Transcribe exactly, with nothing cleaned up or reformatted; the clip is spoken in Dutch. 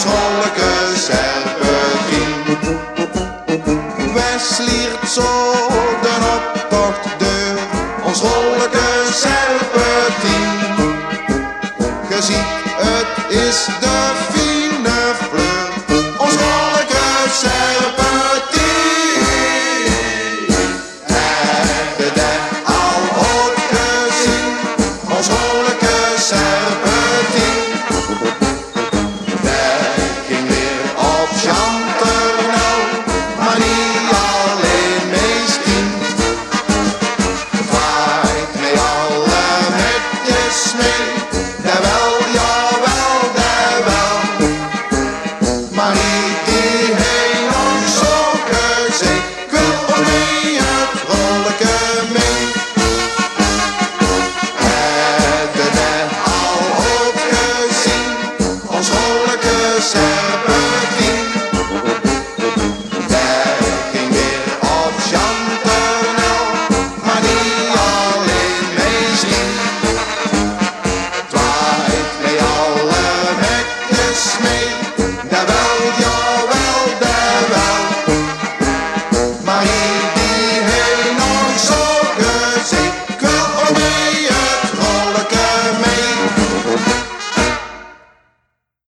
onschuldige serpentien. Westliert zo de optochtdeur, onschuldige serpentien. Je ziet, het is de fine fleur, onschuldige serpentien. Heb je dat al ooit gezien, onschuldige serpentien? Dat ging weer op Chanternau, maar niet alleen meestin. Vaart mee alle metjes mee, daar wel, jawel, daar wel. Maar niet die heen ons zo gezegd, ik wil ook mee het vrolijke mee. Heb je dat al ooit gezien, onschuldige serpentien?